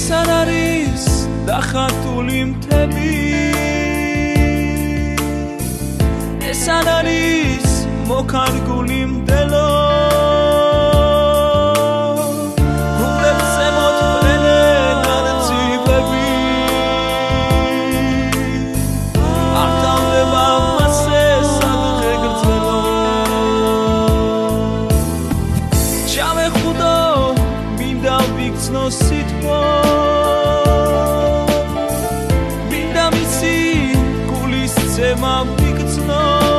ეს არ არის დახატული მთები, ეს არ არის მოკარგული მდელო, გულებზე მოთხრენენ არწივები, არ თავდება მასე სადღე გრძელო. ჩავეხუდო მინდა ვიქცნო სითბო, მინდა მისი გულის ცემა ვიქცნო,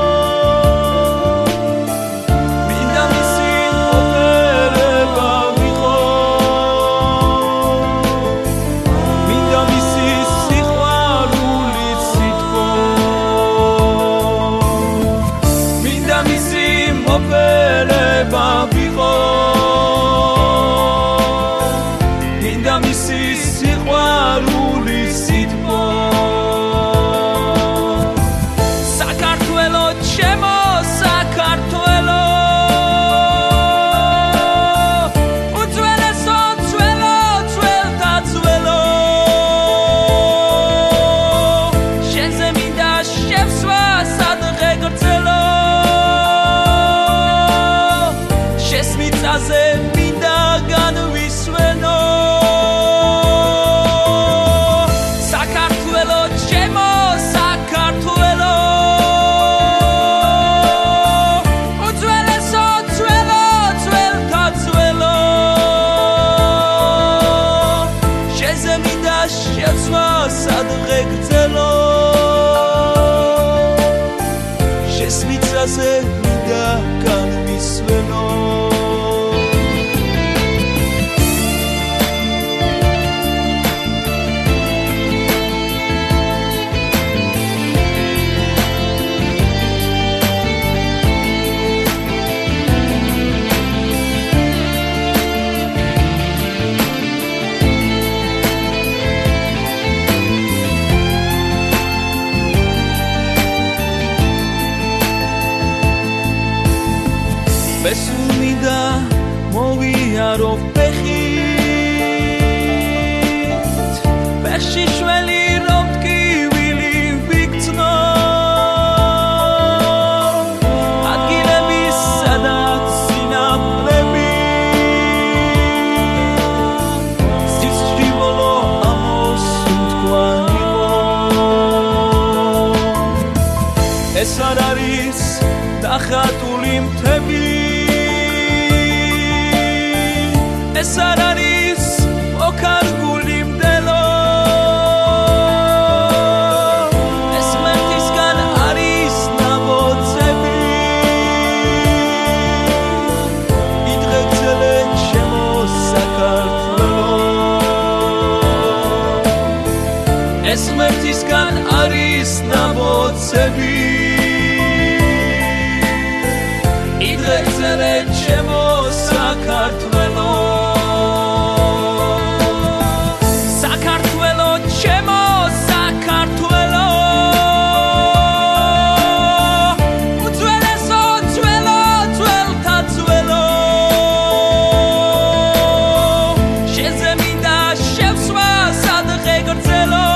მინდა მისი ოფერება ვიყო, მინდა მისი სიყვარული სითბო, მინდა მისი ოფერება ვიყო, მინდა მისი სიყვარული სითბო. საქართველო ჩემო საქართველო, უძველესო ძველო ძველთა ძველო, შენზე მინდა შევსვა სადღე გრძელო, შენს მიწაზე მინდა განვისვენო. საქართველო ჩემო საქართველო, უძველესო ძველო ძველთა ძველო, შენზე მინდა შევსვა სადღე გრძელო, შენს მიწაზე მინდა განვისვენო. სულ მინდა მოვიარო ფეხით, ფეხში შველი რომ ტკივილი ვიქცნო, ადგილები სადაც სინაპლები, სისხლი ბოლო ამოსუნთქვანი ეს არ არის დახატული მთები, ეს არ არის მოკარგული მდელო, ეს ღმერთისგან არის ნაბოძები, იდღე გრძელე ჩემო საქართველო, ეს ღმერთისგან არის ნაბოძები, იდღე გრძელე ჩემო საქართველო. საქართველო ჩემო საქართველო, უძველესო ძველო ძველთა ძველო, შენზე მინდა შევსვა სადღე გრძელო,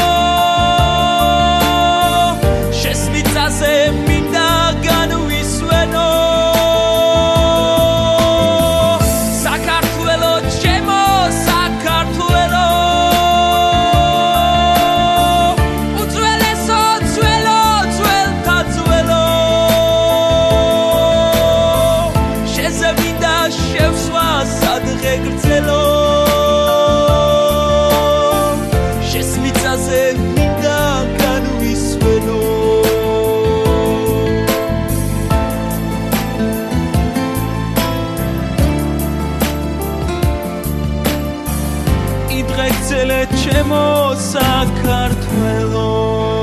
შენს მიწაზე მინდა განვისვენო. შევსვა სადღე გრძელო, შენს მიწაზე მინდა განვისვენო. იდღე გრძელე ჩემო საქართველო.